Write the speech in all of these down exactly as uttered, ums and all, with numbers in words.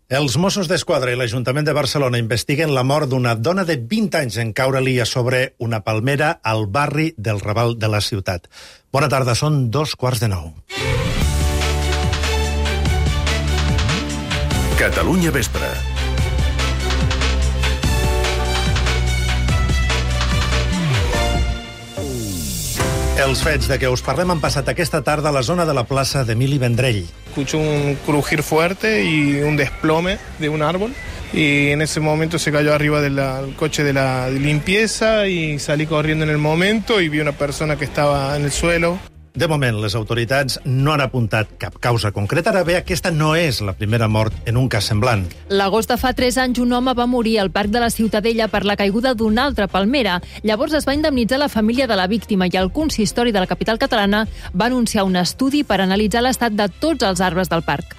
Els Mossos d'Esquadra i l'Ajuntament de Barcelona investiguen la mort d'una dona de vint anys en caure-li a sobre una palmera al barri del Raval de la ciutat. Bona tarda, són dos quarts de nou. Catalunya Vespre. Els fets de què us parlem han passat aquesta tarda a la zona de la plaça d'Emili Vendrell. Escuchó un crujir fuerte y un desplome de un árbol y en ese momento se cayó arriba del coche de la limpieza y salí corriendo en el momento y vi una persona que estaba en el suelo. De moment, les autoritats no han apuntat cap causa concreta. Ara bé, aquesta no és la primera mort en un cas semblant. L'agost de fa tres anys, un home va morir al Parc de la Ciutadella per la caiguda d'una altra palmera. Llavors es va indemnitzar la família de la víctima i el consistori de la capital catalana va anunciar un estudi per analitzar l'estat de tots els arbres del parc.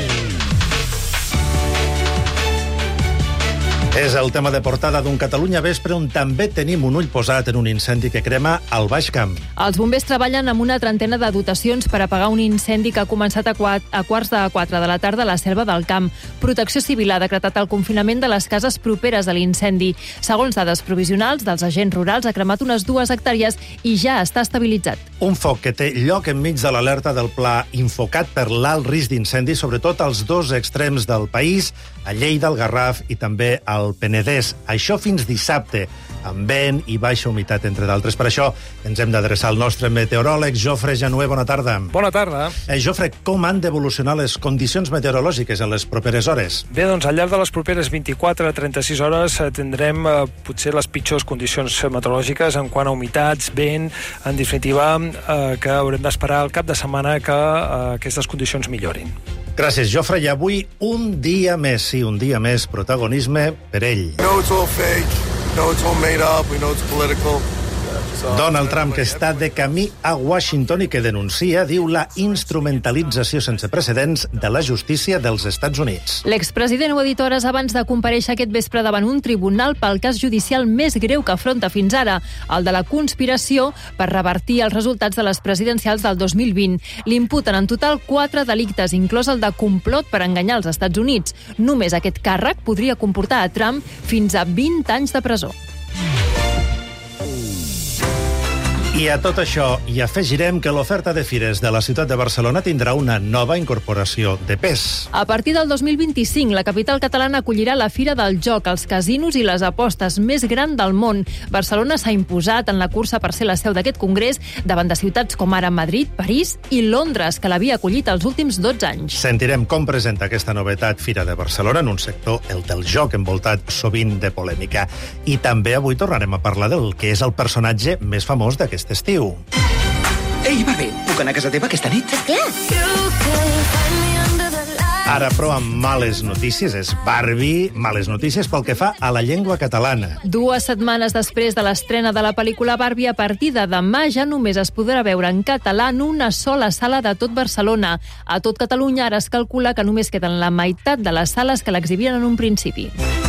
És el tema de portada d'un Catalunya Vespre on també tenim un ull posat en un incendi que crema al Baix Camp. Els bombers treballen amb una trentena de dotacions per apagar un incendi que ha començat a, quart, a quarts de quatre de la tarda a la Selva del Camp. Protecció Civil ha decretat el confinament de les cases properes a l'incendi. Segons dades provisionals dels agents rurals, ha cremat unes dues hectàrees i ja està estabilitzat. Un foc que té lloc enmig de l'alerta del Pla Infocat per l'alt risc d'incendi, sobretot als dos extrems del país, a Lleida, al Garraf i també al Penedès. Això fins dissabte, amb vent i baixa humitat, entre d'altres. Per això ens hem d'adreçar al nostre meteoròleg, Jofre Janué. Bona tarda. Bona tarda. Eh, Jofre, com han d'evolucionar les condicions meteorològiques en les properes hores? Bé, doncs al llarg de les properes vint-i-quatre a trenta-sis hores eh, tindrem eh, potser les pitjors condicions meteorològiques en quant a humitats, vent, en definitiva, eh, que haurem d'esperar el cap de setmana que eh, aquestes condicions millorin. Gràcies, Jofre. I avui un dia més, sí, un dia més, protagonisme per ell. No, it's all fake. No, it's all made up. We know it's political. Donald Trump, que està de camí a Washington i que denuncia, diu, la instrumentalització sense precedents de la justícia dels Estats Units. L'expresident ho ha dit hores abans de comparèixer aquest vespre davant un tribunal pel cas judicial més greu que afronta fins ara, el de la conspiració per revertir els resultats de les presidencials del dos mil vint. L'imputen en total quatre delictes, inclòs el de complot per enganyar els Estats Units. Només aquest càrrec podria comportar a Trump fins a vint anys de presó. I a tot això hi afegirem que l'oferta de fires de la ciutat de Barcelona tindrà una nova incorporació de pes. A partir del dos mil vint-i-cinc, la capital catalana acollirà la Fira del Joc, els casinos i les apostes més gran del món. Barcelona s'ha imposat en la cursa per ser la seu d'aquest congrés davant de ciutats com ara Madrid, París i Londres, que l'havia acollit els últims dotze anys. Sentirem com presenta aquesta novetat Fira de Barcelona en un sector, el del joc, envoltat sovint de polèmica. I també avui tornarem a parlar del que és el personatge més famós d'aquest estiu. Ei, Barbie, puc anar a casa teva aquesta nit? Esclar. Ara, però, amb males notícies. És Barbie, males notícies pel que fa a la llengua catalana. Dues setmanes després de l'estrena de la pel·lícula Barbie, a partir de demà ja només es podrà veure en català en una sola sala de tot Barcelona. A tot Catalunya ara es calcula que només queden la meitat de les sales que l'exhibien en un principi.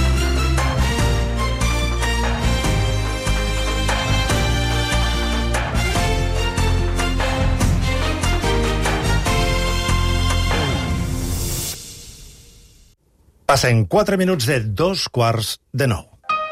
Passen quatre minuts de dos quarts de nou.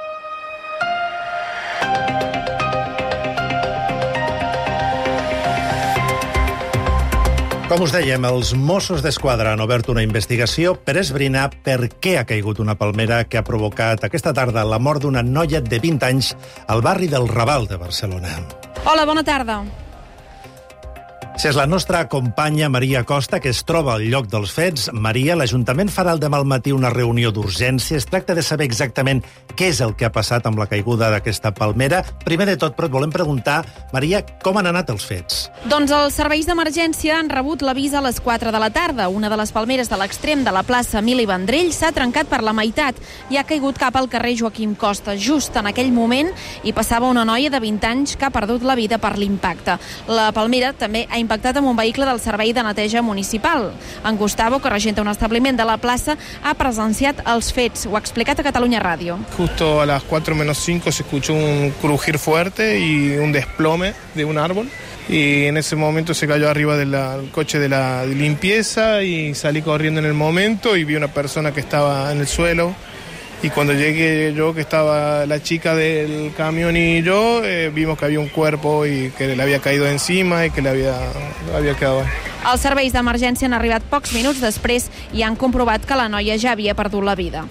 Com us dèiem, els Mossos d'Esquadra han obert una investigació per esbrinar per què ha caigut una palmera que ha provocat aquesta tarda la mort d'una noia de vint anys al barri del Raval de Barcelona. Hola, bona tarda. Si és la nostra companya Maria Costa, que es troba al lloc dels fets. Maria, l'Ajuntament farà el demà al matí una reunió d'urgència. Es tracta de saber exactament què és el que ha passat amb la caiguda d'aquesta palmera. Primer de tot, però et volem preguntar, Maria, com han anat els fets? Doncs els serveis d'emergència han rebut l'avís a les quatre de la tarda. Una de les palmeres de l'extrem de la plaça Emili Vendrell s'ha trencat per la meitat i ha caigut cap al carrer Joaquim Costa. Just en aquell moment hi passava una noia de vint anys que ha perdut la vida per l'impacte. La palmera també ha impactat amb un vehicle del Servei de Neteja Municipal. En Gustavo, que regenta un establiment de la plaça, ha presenciat els fets. Ho ha explicat a Catalunya Ràdio. Justo a las cuatro menos cinco se escuchó un crujir fuerte y un desplome de un árbol y en ese momento se cayó arriba del coche de la de limpieza y salí corriendo en el momento y vi una persona que estaba en el suelo. Y cuando llegué yo, que estaba la chica del camión y yo, eh, vimos que había un cuerpo y que le había caído encima y que le había, había quedado ahí. Els serveis d'emergència han arribat pocs minuts després i han comprovat que la noia ja havia perdut la vida.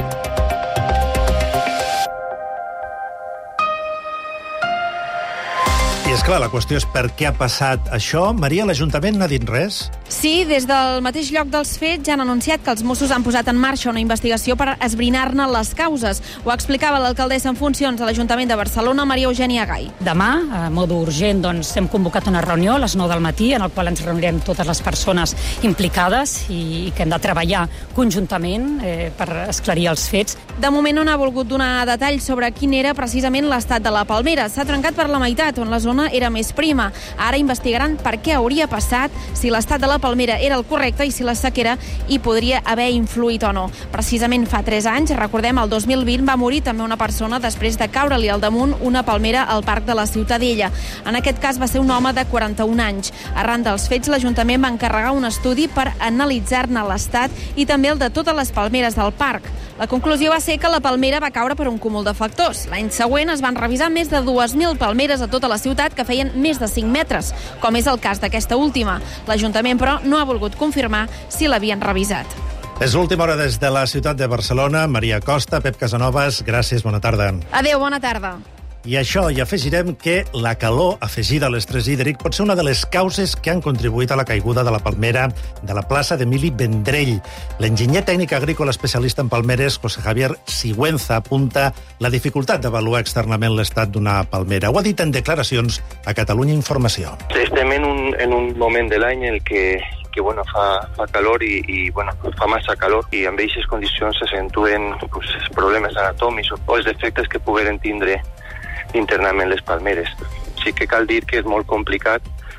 I és clar, la qüestió és per què ha passat això. Maria, l'Ajuntament n'ha dit res? Sí, des del mateix lloc dels fets ja han anunciat que els Mossos han posat en marxa una investigació per esbrinar-ne les causes. Ho explicava l'alcaldessa en funcions de l'Ajuntament de Barcelona, Maria Eugènia Gai. Demà, a modo urgent, doncs, hem convocat una reunió a les nou del matí en el qual ens reunirem totes les persones implicades i, i que hem de treballar conjuntament eh, per esclarir els fets. De moment no n'ha volgut donar detalls sobre quin era precisament l'estat de la palmera. S'ha trencat per la meitat, on la zona era més prima. Ara investigaran per què hauria passat, si l'estat de la palmera era el correcte i si la sequera hi podria haver influït o no. Precisament fa tres anys, recordem, el dos mil vint va morir també una persona després de caure-li al damunt una palmera al parc de la Ciutadella. En aquest cas va ser un home de quaranta-un anys. Arran dels fets, l'Ajuntament va encarregar un estudi per analitzar-ne l'estat i també el de totes les palmeres del parc. La conclusió va ser que la palmera va caure per un cúmul de factors. L'any següent es van revisar més de dues mil palmeres a tota la ciutat que feien més de cinc metres, com és el cas d'aquesta última. L'Ajuntament, però, no ha volgut confirmar si l'havien revisat. És l'última hora des de la ciutat de Barcelona. Maria Costa, Pep Casanovas, gràcies, bona tarda. Adéu, bona tarda. I això, i afegirem que la calor afegida a l'estrès hídric pot ser una de les causes que han contribuït a la caiguda de la palmera de la plaça d'Emili Vendrell. L'enginyer tècnic agrícola especialista en palmeres, José Javier Sigüenza, apunta la dificultat d'avaluar externament l'estat d'una palmera. Ho ha dit en declaracions a Catalunya Informació. Estem en un, en un moment de l'any en el que que bueno, fa, fa calor i, i bueno, fa massa calor i amb aquestes condicions s'acentuen pues, problemes anatòmics o els defectes que pogueren tindre internament les palmeres. Sí que cal dir que és molt complicat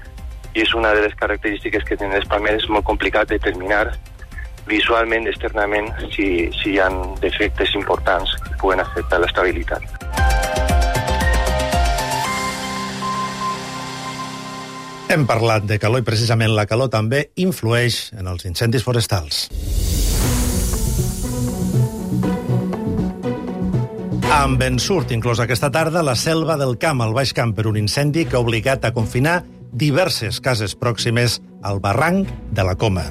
i és una de les característiques que tenen les palmeres, molt complicat determinar visualment, externament, si, si hi ha defectes importants que puguen afectar l'estabilitat. Hem parlat de calor i precisament la calor també influeix en els incendis forestals. Amb ensurt, inclús aquesta tarda, la Selva del Camp, al Baix Camp, per un incendi que ha obligat a confinar diverses cases pròximes al barranc de la Coma.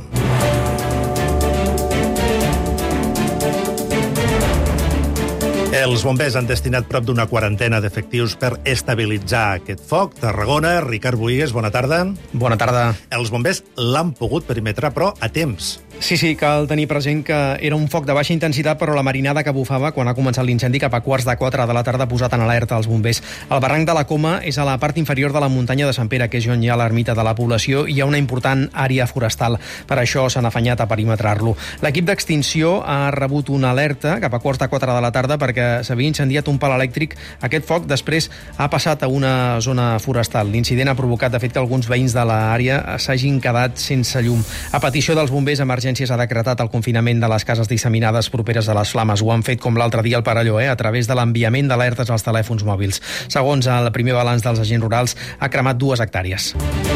Els bombers han destinat prop d'una quarantena d'efectius per estabilitzar aquest foc. Tarragona, Ricard Buigues, bona tarda. Bona tarda. Els bombers l'han pogut perimetrar, però a temps. Sí, sí, cal tenir present que era un foc de baixa intensitat, però la marinada que bufava quan ha començat l'incendi cap a quarts de quatre de la tarda ha posat en alerta els bombers. El barranc de la Coma és a la part inferior de la muntanya de Sant Pere, que és on hi ha l'ermita de la població, i hi ha una important àrea forestal. Per això s'han afanyat a perimetrar-lo. L'equip d'extinció ha rebut una alerta cap a quarts de quatre de la tarda perquè s'havia incendiat un pal elèctric. Aquest foc després ha passat a una zona forestal. L'incident ha provocat, de fet, que alguns veïns de l'àrea s'hagin quedat sense llum. A petició dels bombers, Emergències ha decretat el confinament de les cases disseminades properes a les flames. Ho han fet com l'altre dia al Perelló, eh, a través de l'enviament d'alertes als telèfons mòbils. Segons el primer balanç dels agents rurals, ha cremat dues hectàrees.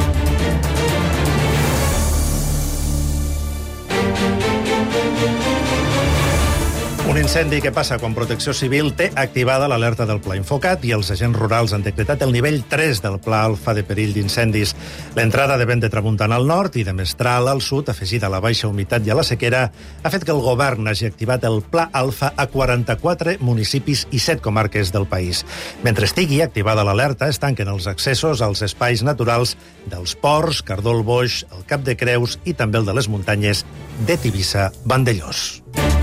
Un incendi que passa quan Protecció Civil té activada l'alerta del Pla Infocat i els agents rurals han decretat el nivell tres del Pla Alfa de perill d'incendis. L'entrada de vent de tramuntana al nord i de mestral al sud, afegida a la baixa humitat i a la sequera, ha fet que el govern hagi activat el Pla Alfa a quaranta-quatre municipis i set comarques del país. Mentre estigui activada l'alerta, es tanquen els accessos als espais naturals dels Ports, Cardó el Boix, el Cap de Creus i també el de les muntanyes de Tivissa-Vandellòs.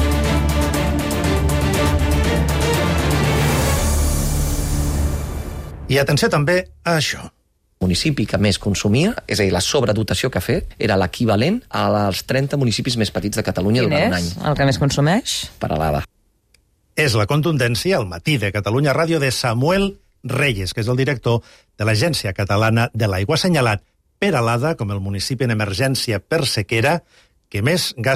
I atenció també a això. El municipi que més consumia, és a dir, la sobredotació que ha fet, era l'equivalent als trenta municipis més petits de Catalunya durant un any. Quin és el que més consumeix? Peralada. És la contundència al matí de Catalunya Ràdio de Samuel Reyes, que és el director de l'Agència Catalana de l'Aigua, assenyalat Peralada com el municipi en emergència per sequera que més gasta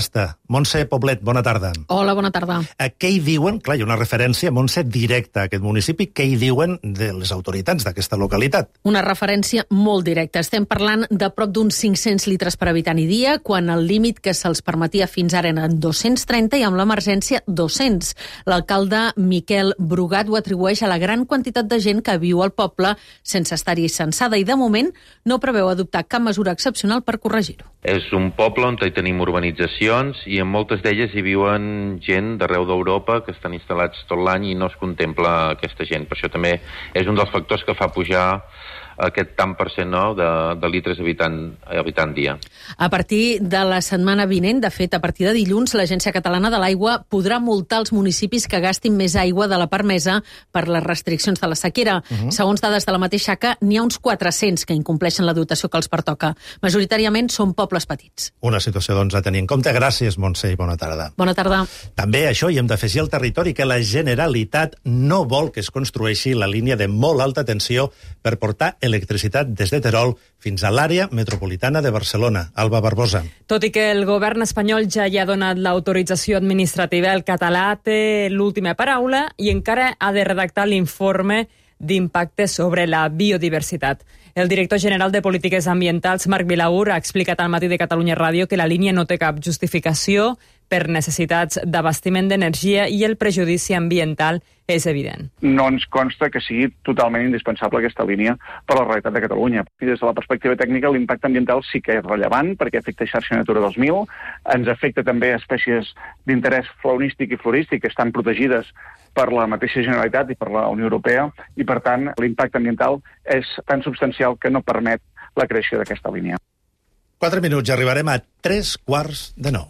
Montse Poblet, bona tarda. Hola, bona tarda. Eh, què hi diuen? Clar, hi ha una referència, Montse, directa a aquest municipi. Què hi diuen de les autoritats d'aquesta localitat? Una referència molt directa. Estem parlant de prop d'uns cinc-cents litres per habitant i dia, quan el límit que se'ls permetia fins ara eren dos-cents trenta i amb l'emergència dos-cents. L'alcalde Miquel Brugat ho atribueix a la gran quantitat de gent que viu al poble sense estar-hi censada i, de moment, no preveu adoptar cap mesura excepcional per corregir-ho. És un poble on hi tenim urbanitzacions i en moltes d'elles hi viuen gent d'arreu d'Europa que estan instal·lats tot l'any i no es contempla aquesta gent. Per això també és un dels factors que fa pujar aquest tant per cent no, de, de litres habitant, habitant dia. A partir de la setmana vinent, de fet, a partir de dilluns, l'Agència Catalana de l'Aigua podrà multar els municipis que gastin més aigua de la permesa per les restriccions de la sequera. Uh-huh. Segons dades de la mateixa A C A, n'hi ha uns quatre-cents que incompleixen la dotació que els pertoca. Majoritàriament són pobles petits. Una situació, doncs, a tenir en compte. Gràcies, Montse, i bona tarda. Bona tarda. També això, i hem d'afegir al territori que la Generalitat no vol que es construeixi la línia de molt alta tensió per portar electricitat des de Terol fins a l'àrea metropolitana de Barcelona. Alba Barbosa. Tot i que el govern espanyol ja hi ha donat l'autorització administrativa, el català té l'última paraula i encara ha de redactar l'informe d'impacte sobre la biodiversitat. El director general de Polítiques Ambientals, Marc Vilaur, ha explicat al Matí de Catalunya Ràdio que la línia no té cap justificació per necessitats d'abastiment d'energia i el prejudici ambiental és evident. No ens consta que sigui totalment indispensable aquesta línia per a la realitat de Catalunya. I des de la perspectiva tècnica, l'impacte ambiental sí que és rellevant perquè afecta xarxa Natura dos mil, ens afecta també espècies d'interès faunístic i florístic que estan protegides per la mateixa Generalitat i per la Unió Europea i, per tant, l'impacte ambiental és tan substancial que no permet la creació d'aquesta línia. Quatre minuts i arribarem a tres quarts de nou.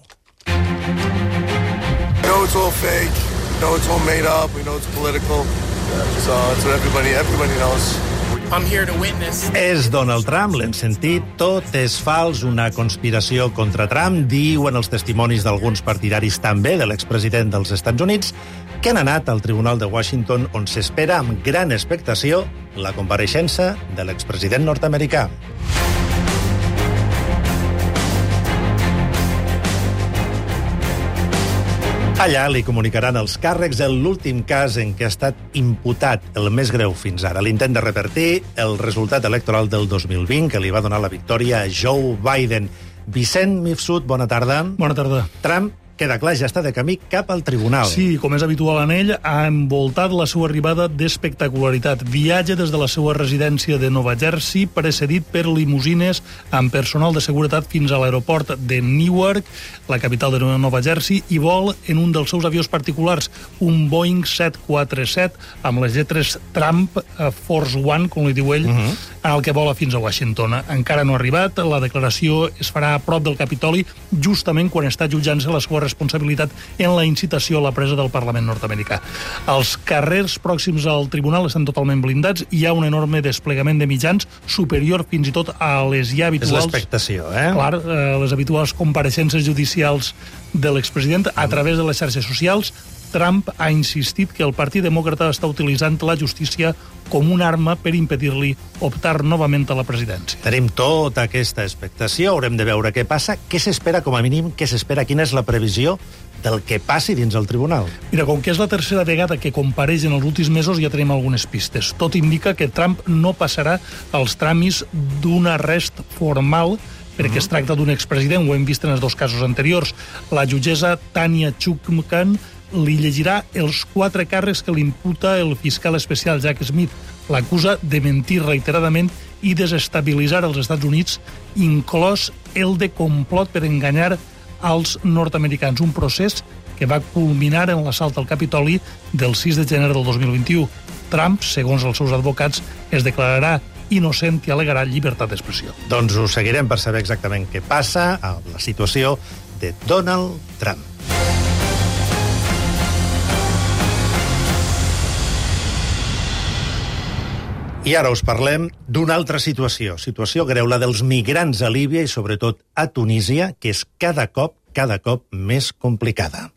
We know it's all fake. We know it's all made up. We know it's political. So that's what everybody, everybody knows. I'm here to witness. És Donald Trump, l'hem sentit, tot és fals, una conspiració contra Trump, diuen els testimonis d'alguns partidaris també de l'expresident dels Estats Units, que han anat al Tribunal de Washington on s'espera amb gran expectació la compareixença de l'expresident nord-americà. Allà li comunicaran els càrrecs en l'últim cas en què ha estat imputat, el més greu fins ara, l'intent de revertir el resultat electoral del dos mil vint que li va donar la victòria a Joe Biden. Vicent Mifsud, bona tarda. Bona tarda. Trump, queda clar, ja està de camí cap al tribunal. Sí, com és habitual en ell, ha envoltat la seva arribada d'espectacularitat. Viatge des de la seva residència de Nova Jersey, precedit per limusines amb personal de seguretat fins a l'aeroport de Newark, la capital de Nova Jersey, i vol en un dels seus avions particulars, un Boeing set quaranta-set, amb les lletres Trump uh, Force One, com li diu ell, uh-huh. en el que vola fins a Washington. Encara no ha arribat, la declaració es farà a prop del Capitoli, justament quan està jutjant-se la seva responsabilitat en la incitació a la presa del Parlament nord-americà. Els carrers pròxims al tribunal estan totalment blindats, hi ha un enorme desplegament de mitjans, superior fins i tot a les ja habituals... És l'expectació, eh? Clar, eh, les habituals compareixences judicials de l'expresident a través de les xarxes socials. Trump ha insistit que el Partit Demòcrata està utilitzant la justícia com una arma per impedir-li optar novament a la presidència. Tenim tota aquesta expectació, haurem de veure què passa, què s'espera com a mínim, què s'espera, quina és la previsió del que passi dins el tribunal. Mira, com que és la tercera vegada que compareix en els últims mesos, ja tenim algunes pistes. Tot indica que Trump no passarà els tràmits d'un arrest formal perquè es tracta d'un expresident, ho hem vist en els dos casos anteriors. La jutgessa Tanya Chutkan li llegirà els quatre càrrecs que li imputa el fiscal especial Jack Smith. L'acusa de mentir reiteradament i desestabilitzar els Estats Units, inclòs el de complot per enganyar als nord-americans. Un procés que va culminar en l'assalt al Capitoli del sis de gener del dos mil vint-i-u. Trump, segons els seus advocats, es declararà innocent i al·legarà llibertat d'expressió. Doncs ho seguirem per saber exactament què passa a la situació de Donald Trump. I ara us parlem d'una altra situació, situació greu, la dels migrants a Líbia i sobretot a Tunísia, que és cada cop, cada cop més complicada.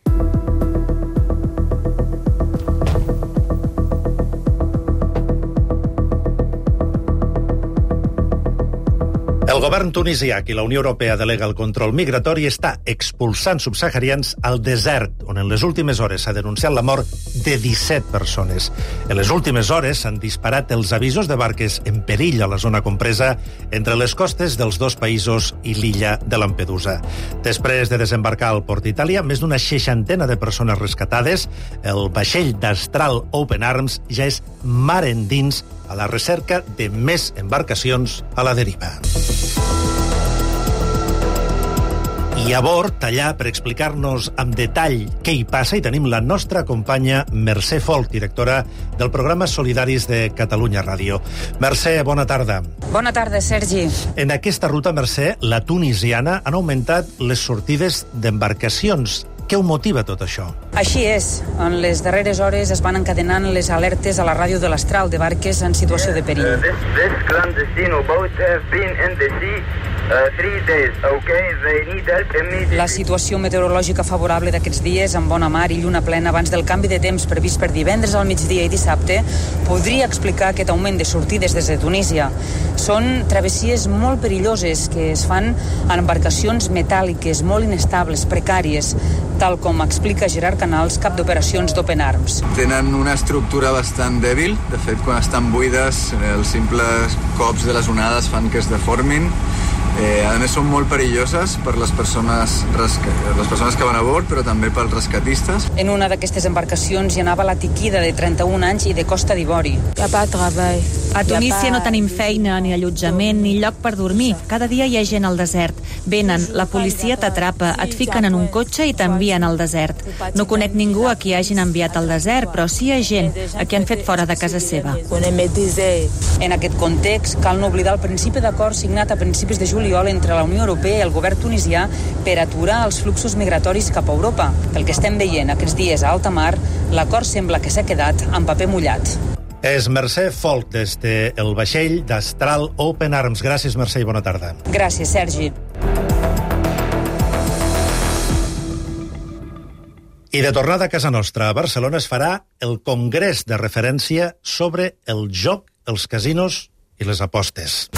El El govern tunisià i la Unió Europea delega el control migratori està expulsant subsaharians al desert, on en les últimes hores s'ha denunciat la mort de disset persones. En les últimes hores s'han disparat els avisos de barques en perill a la zona compresa entre les costes dels dos països i l'illa de Lampedusa. Després de desembarcar al port d'Itàlia, més d'una seixantena de persones rescatades, el vaixell d'Astral Open Arms ja és mar endins a la recerca de més embarcacions a la deriva. I a bord, allà, per explicar-nos amb detall què hi passa, i tenim la nostra companya Mercè Folch, directora del programa Solidaris de Catalunya Ràdio. Mercè, bona tarda. Bona tarda, Sergi. En aquesta ruta, Mercè, la tunisiana, han augmentat les sortides d'embarcacions. Què ho motiva tot això? Així és. En les darreres hores es van encadenant les alertes a la ràdio de l'Astral de barques en situació de perill. Uh, this, this clandestine boats have been in the sea uh, three days, okay? They need help immediately. La situació meteorològica favorable d'aquests dies, amb bona mar i lluna plena abans del canvi de temps previst per divendres al migdia i dissabte, podria explicar aquest augment de sortides des de Tunísia. Són travessies molt perilloses que es fan en embarcacions metàl·liques, molt inestables, precàries, tal com explica Gerard Canals, cap d'operacions d'Open Arms. Tenen una estructura bastant dèbil. De fet, quan estan buides, els simples cops de les onades fan que es deformin. Eh, a més, són molt perilloses per les persones, les persones que van a bord, però també pels rescatistes. En una d'aquestes embarcacions hi anava la Tiquida, de trenta-un anys i de Costa d'Ivori. A Tunísia no tenim feina, ni allotjament, ni lloc per dormir. Cada dia hi ha gent al desert. Venen, la policia t'atrapa, et fiquen en un cotxe i t'envien al desert. No conec ningú a qui hagin enviat al desert, però sí hi ha gent a qui han fet fora de casa seva. En aquest context, cal no oblidar el principi d'acord signat a principis de juliol entre la Unió Europea i el govern tunisià per aturar els fluxos migratoris cap a Europa. Pel que estem veient aquests dies a alta mar, l'acord sembla que s'ha quedat en paper mullat. És Mercè Folch des del vaixell d'Astral Open Arms. Gràcies, Mercè, i bona tarda. Gràcies, Sergi. I de tornada a casa nostra, a Barcelona, es farà el congrés de referència sobre el joc, els casinos i les apostes.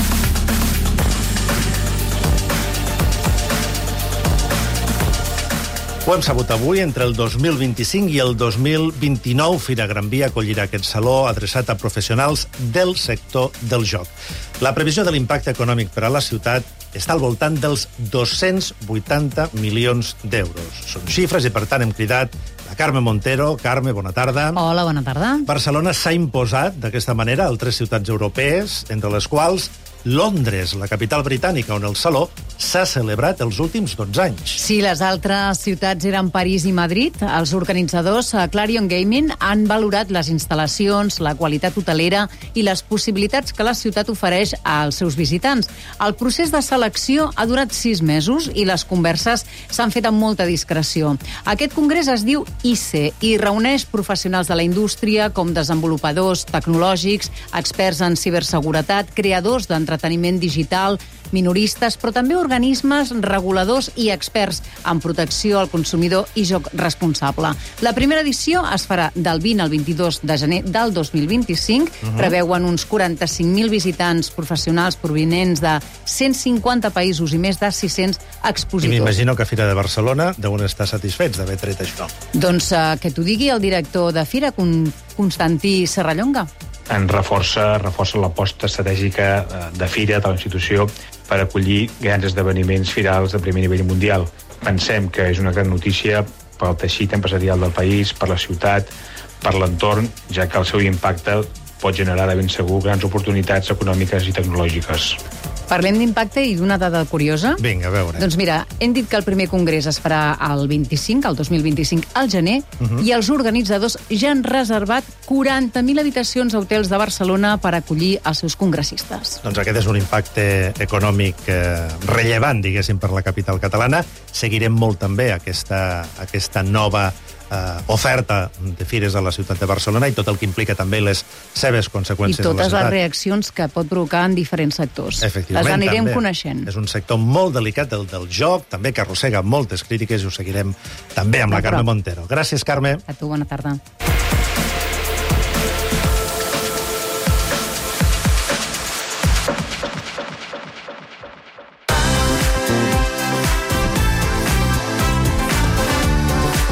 Ho hem sabut avui, entre el dos mil vint-i-cinc i el dos mil vint-i-nou, Fira Gran Via acollirà aquest saló adreçat a professionals del sector del joc. La previsió de l'impacte econòmic per a la ciutat està al voltant dels dos-cents vuitanta milions d'euros. Són xifres i, per tant, hem cridat a Carme Montero. Carme, bona tarda. Hola, bona tarda. Barcelona s'ha imposat d'aquesta manera a altres ciutats europees, entre les quals Londres, la capital britànica, on el Saló s'ha celebrat els últims dotze anys. Sí, les altres ciutats eren París i Madrid. Els organitzadors, Clarion Gaming, han valorat les instal·lacions, la qualitat hotelera i les possibilitats que la ciutat ofereix als seus visitants. El procés de selecció ha durat sis mesos i les converses s'han fet amb molta discreció. Aquest congrés es diu I C E i reuneix professionals de la indústria com desenvolupadors tecnològics, experts en ciberseguretat, creadors d'entreteniment entreteniment digital, minoristes, però també organismes reguladors i experts en protecció al consumidor i joc responsable. La primera edició es farà del vint al vint-i-dos de gener del dos mil vint-i-cinc. Uh-huh. Preveuen uns quaranta-cinc mil visitants professionals provinents de cent cinquanta països i més de sis-cents expositors. I m'imagino que a Fira de Barcelona deuen estar satisfets d'haver tret això. Doncs uh, que t'ho digui el director de Fira, Constantí Serrallonga. En reforça, reforça l'aposta estratègica de Fira, de la institució, per acollir grans esdeveniments firals de primer nivell mundial. Pensem que és una gran notícia pel teixit empresarial del país, per la ciutat, per l'entorn, ja que el seu impacte pot generar de ben segur grans oportunitats econòmiques i tecnològiques. Parlem d'impacte i d'una dada curiosa. Vinga, a veure. Doncs mira, hem dit que el primer congrés es farà el vint-i-cinc, el dos mil vint-i-cinc, al gener, uh-huh. i els organitzadors ja han reservat quaranta mil habitacions a hotels de Barcelona per acollir els seus congressistes. Doncs aquest és un impacte econòmic eh, rellevant, diguéssim, per la capital catalana. Seguirem molt també aquesta, aquesta nova eh, oferta de fires a la ciutat de Barcelona i tot el que implica també les seves conseqüències a la ciutat. I totes les reaccions que pot provocar en diferents sectors. Efectivament, les anirem també coneixent. És un sector molt delicat, el del joc, també que arrossega moltes crítiques i ho seguirem també amb la Carme Montero. Gràcies, Carme. A tu, bona tarda.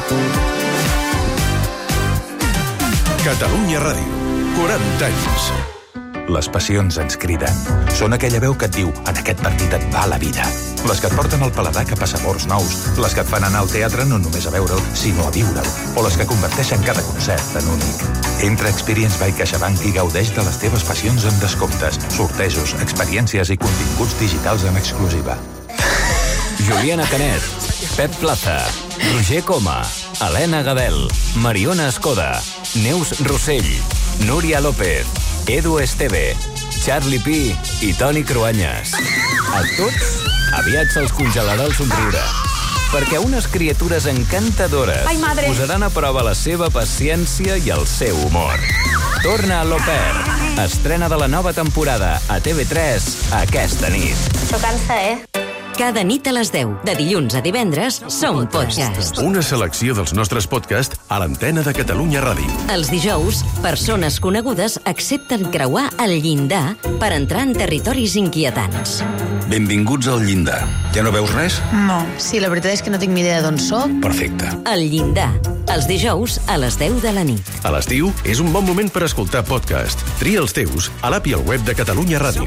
Catalunya Ràdio, quaranta anys. Les passions ens criden. Són aquella veu que et diu, en aquest partit et va la vida. Les que et porten al paladar cap a sabors nous. Les que et fan anar al teatre no només a veure'l, sinó a viure'l. O les que converteixen cada concert en únic. Entra a Experience by CaixaBank i gaudeix de les teves passions amb descomptes, sortejos, experiències i continguts digitals en exclusiva. Juliana Canet, Pep Plaza, Roger Coma, Helena Gadel, Mariona Escoda, Neus Rossell, Núria López, Edu Esteve, Charlie Pi i Toni Cruanyes. A tots, aviat se'ls congelarà el somriure. Perquè unes criatures encantadores Ai, madre. posaran a prova la seva paciència i el seu humor. Torna a l'Au Pair. Estrena de la nova temporada a T V tres aquesta nit. Això cansa, eh? Cada nit a les deu, de dilluns a divendres, som podcast. Una selecció dels nostres podcasts a l'antena de Catalunya Ràdio. Els dijous, persones conegudes accepten creuar el llindar per entrar en territoris inquietants. Benvinguts al llindar. Ja no veus res? No. Sí, la veritat és que no tinc ni idea d'on soc. Perfecte. El llindar, els dijous a les deu de la nit. A l'estiu és un bon moment per escoltar podcast. Tria els teus a l'app i al web de Catalunya Ràdio.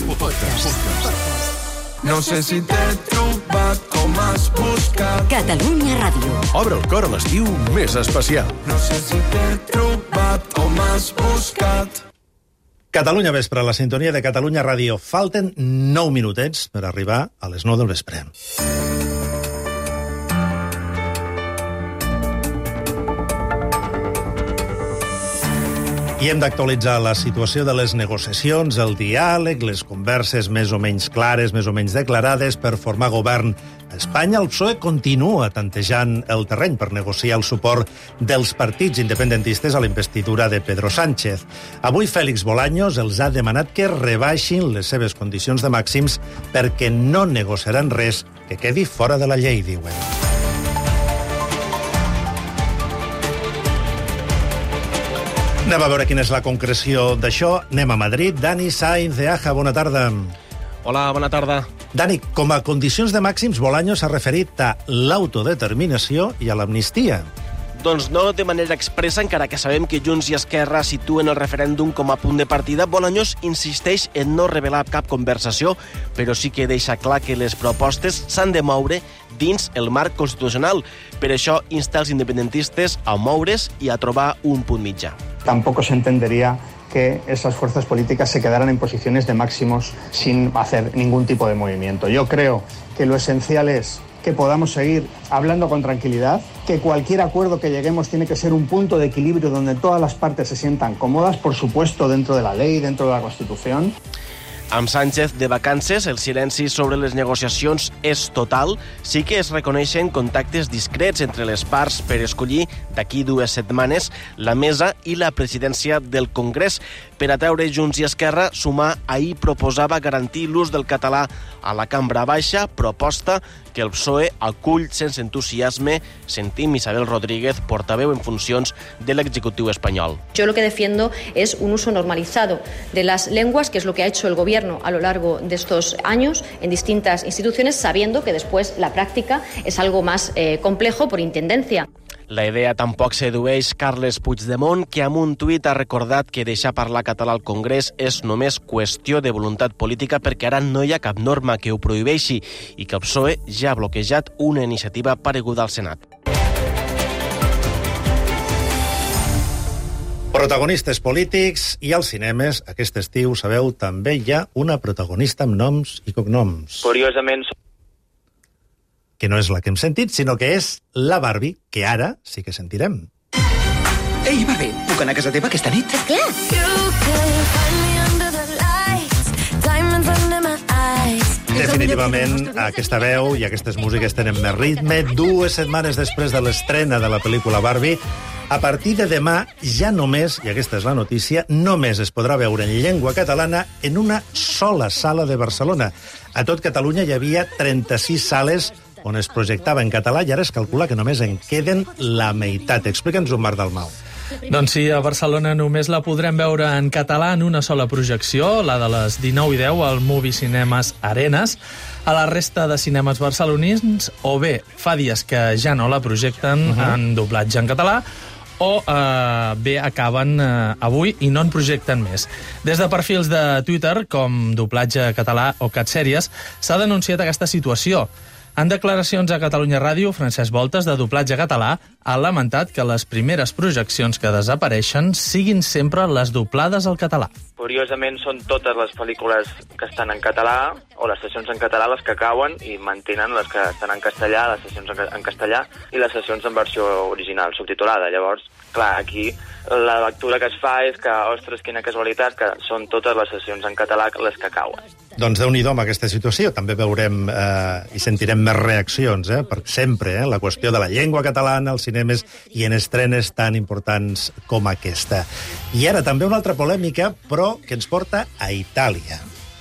No sé si t'he trobat com has buscat. Catalunya Ràdio. Obre el cor a l'estiu més especial. No sé si t'he trobat com has buscat. Catalunya Vespre, la sintonia de Catalunya Ràdio. Falten nou minutets per arribar a les nou del vespre. I hem d'actualitzar la situació de les negociacions, el diàleg, les converses més o menys clares, més o menys declarades per formar govern a Espanya. El P S O E continua tantejant el terreny per negociar el suport dels partits independentistes a la investidura de Pedro Sánchez. Avui Félix Bolaños els ha demanat que rebaixin les seves condicions de màxims perquè no negociaran res que quedi fora de la llei, diuen. Anem a veure quina és la concreció d'això. Anem a Madrid. Dani Sainz de Aja, bona tarda. Hola, bona tarda. Dani, com a condicions de màxims, Bolaños s'ha referit a l'autodeterminació i a l'amnistia. Doncs no de manera expressa, encara que sabem que Junts i Esquerra situen el referèndum com a punt de partida. Bolaños insisteix en no revelar cap conversació, però sí que deixa clar que les propostes s'han de moure dins el marc constitucional. Per això insta els independentistes a moure's i a trobar un punt mitjà. Tampoco se entendería que esas fuerzas políticas se quedaran en posiciones de máximos sin hacer ningún tipo de movimiento. Yo creo que lo esencial es que podamos seguir hablando con tranquilidad, que cualquier acuerdo que lleguemos tiene que ser un punto de equilibrio donde todas las partes se sientan cómodas, por supuesto dentro de la ley, dentro de la Constitución. Amb Sánchez de vacances, el silenci sobre les negociacions és total. Sí que es reconeixen contactes discrets entre les parts per escollir d'aquí dues setmanes la mesa i la presidència del Congrés. Per atreure Junts i Esquerra, Sumar ahir proposava garantir l'ús del català a la cambra baixa, proposta que el P S O E acull sense entusiasme. Sentim Isabel Rodríguez, portaveu en funcions de l'executiu espanyol. Yo lo que defiendo es un uso normalizado de las lenguas, que es lo que ha hecho el gobierno a lo largo de estos años en distintas instituciones, sabiendo que después la práctica es algo más eh, complejo por intendencia. La idea tampoc sedueix Carles Puigdemont, que amb un tuit ha recordat que deixar parlar català al Congrés és només qüestió de voluntat política perquè ara no hi ha cap norma que ho prohibeixi i que el P S O E ja ha bloquejat una iniciativa pareguda al Senat. Protagonistes polítics i als cinemes, aquest estiu, sabeu, també hi ha una protagonista amb noms i cognoms. Curiosament... Que no és la que hem sentit, sinó que és la Barbie, que ara sí que sentirem. Ei, Barbie, puc anar a casa teva aquesta nit? Clar. Definitivament, aquesta veu i aquestes músiques tenen més ritme. Dues setmanes després de l'estrena de la pel·lícula Barbie, a partir de demà ja només, i aquesta és la notícia, només es podrà veure en llengua catalana en una sola sala de Barcelona. A tot Catalunya hi havia trenta-sis sales on es projectava en català i ara es calcula que només en queden la meitat. Explica'ns-ho, Marc Dalmau. Doncs sí, a Barcelona només la podrem veure en català en una sola projecció, la de les dinou i deu al Movie Cinemes Arenas. A la resta de cinemes barcelonins, o bé fa dies que ja no la projecten uh-huh. en doblatge en català, o eh, bé acaben eh, avui i no en projecten més. Des de perfils de Twitter, com Doblatge Català o Catsèries, s'ha denunciat aquesta situació. En declaracions a Catalunya Ràdio, Francesc Voltes, de Doblatge Català, ha lamentat que les primeres projeccions que desapareixen siguin sempre les doblades al català. Curiosament, són totes les pel·lícules que estan en català, o les sessions en català, les que cauen, i mantenen les que estan en castellà, les sessions en castellà, i les sessions en versió original, subtitulada. Llavors, clar, aquí la lectura que es fa és que, ostres, quina casualitat, que són totes les sessions en català les que cauen. Doncs Déu-n'hi-do amb aquesta situació. També veurem eh, i sentirem més reaccions, eh, per sempre, eh, la qüestió de la llengua catalana als cinemes i en estrenes tan importants com aquesta. I ara també una altra polèmica, però que ens porta a Itàlia.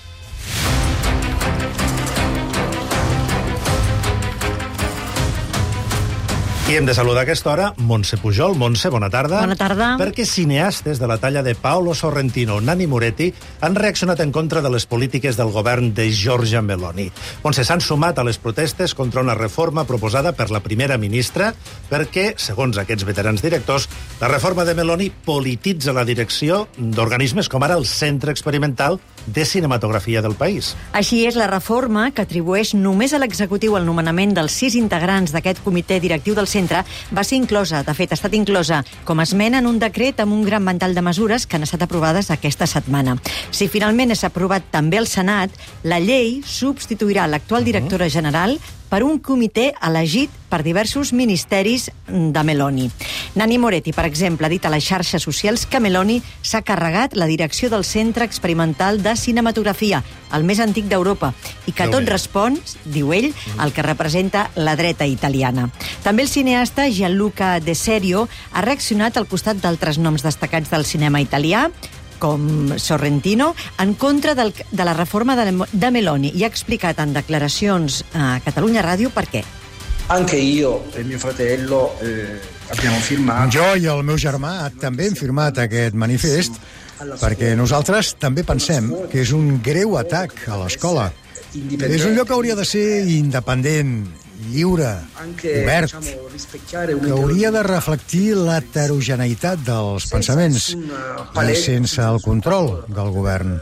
I hem de saludar a aquesta hora Montse Pujol. Montse, bona tarda. Bona tarda. Perquè cineastes de la talla de Paolo Sorrentino o Nanni Moretti han reaccionat en contra de les polítiques del govern de Giorgia Meloni. Montse, s'han sumat a les protestes contra una reforma proposada per la primera ministra perquè, segons aquests veterans directors, la reforma de Meloni polititza la direcció d'organismes com ara el Centre Experimental de Cinematografia del país. Així és, la reforma, que atribueix només a l'executiu el nomenament dels sis integrants d'aquest comitè directiu del centre, va ser inclosa, de fet ha estat inclosa, com a esmena en un decret amb un gran ventall de mesures que han estat aprovades aquesta setmana. Si finalment és aprovat també al Senat, la llei substituirà l'actual directora general per un comitè elegit per diversos ministeris de Meloni. Nanni Moretti, per exemple, ha dit a les xarxes socials que Meloni s'ha carregat la direcció del Centre Experimental de Cinematografia, el més antic d'Europa, i que tot respon, diu ell, al que representa la dreta italiana. També el cineasta Gianluca De Serio ha reaccionat al costat d'altres noms destacats del cinema italià, com Sorrentino, en contra del, de la reforma de, de Meloni, i ha explicat en declaracions a Catalunya Ràdio per què. Anche io e mio fratello eh, abbiamo firmato. Jo i el meu germà també hem firmat aquest manifest perquè nosaltres també pensem que és un greu atac a l'escola. És un lloc que hauria de ser independent, lliure, obert, que hauria de reflectir l'heterogeneïtat dels pensaments i sense el control del govern.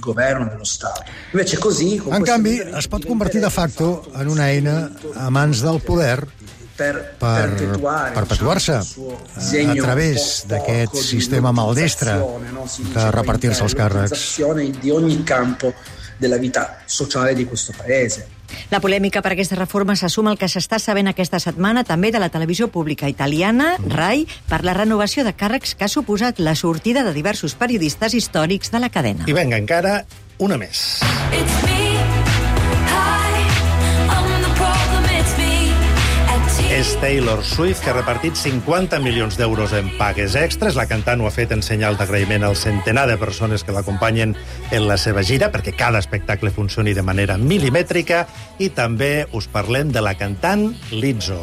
En canvi, es pot convertir de facto en una eina a mans del poder per perpetuar-se a través d'aquest sistema maldestre de repartir-se els càrrecs. Della vita sociale di questo paese. La polèmica per aquesta reforma se suma al que s'està sabent aquesta setmana també de la televisió pública italiana, RAI, per la renovació de càrrecs que ha suposat la sortida de diversos periodistes històrics de la cadena. I venga, encara una més. És Taylor Swift, que ha repartit cinquanta milions d'euros en pagues extres. La cantant ho ha fet en senyal d'agraïment al centenar de persones que l'acompanyen en la seva gira, perquè cada espectacle funcioni de manera milimètrica, i també us parlem de la cantant Lizzo,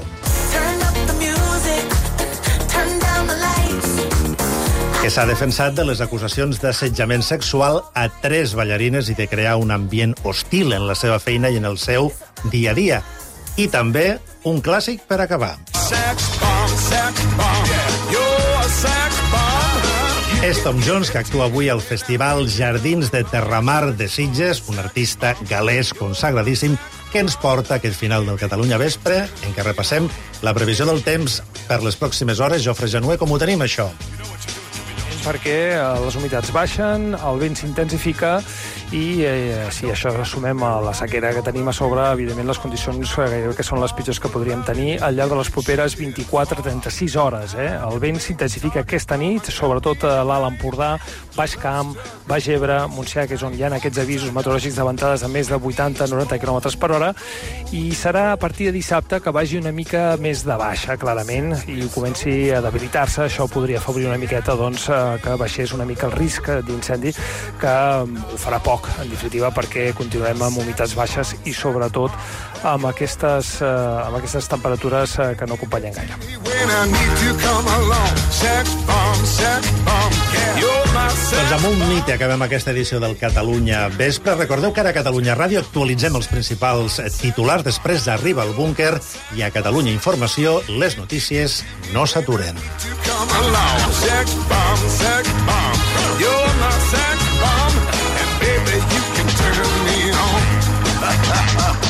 que s'ha defensat de les acusacions d'assetjament sexual a tres ballarines i de crear un ambient hostil en la seva feina i en el seu dia a dia. I també un clàssic per acabar. Sex bomb, sex bomb, yeah, you're a sex bomb. És Tom Jones, que actua avui al Festival Jardins de Terramar de Sitges, un artista galès consagradíssim que ens porta aquest final del Catalunya Vespre, en què repassem la previsió del temps per les pròximes hores. Jofre Januer, com ho tenim, això? Perquè les humitats baixen, el vent s'intensifica i eh, si això sumem a la sequera que tenim a sobre, evidentment les condicions gairebé que són les pitjors que podríem tenir al llarg de les properes vint-i-quatre a trenta-sis hores. Eh? El vent s'intensifica aquesta nit, sobretot a l'Alt Empordà, Baix Camp, Baix Ebre, Montsià, que és on hi ha aquests avisos meteorològics de ventades de més de vuitanta a noranta quilòmetres per hora, i serà a partir de dissabte que vagi una mica més de baixa, clarament, i comenci a debilitar-se. Això podria afavorir una miqueta doncs, que baixés una mica el risc d'incendi, que ho farà poc poc, en definitiva, perquè continuem amb humitats baixes i, sobretot, amb aquestes, eh, amb aquestes temperatures eh, que no acompanyen gaire. Doncs amb un mite acabem aquesta edició del Catalunya Vespre. Recordeu que ara a Catalunya Ràdio actualitzem els principals titulars, després arriba el búnquer i a Catalunya Informació les notícies no s'aturen. Sex bomb, sex bomb, you're my sex bomb, and baby, you can turn me on.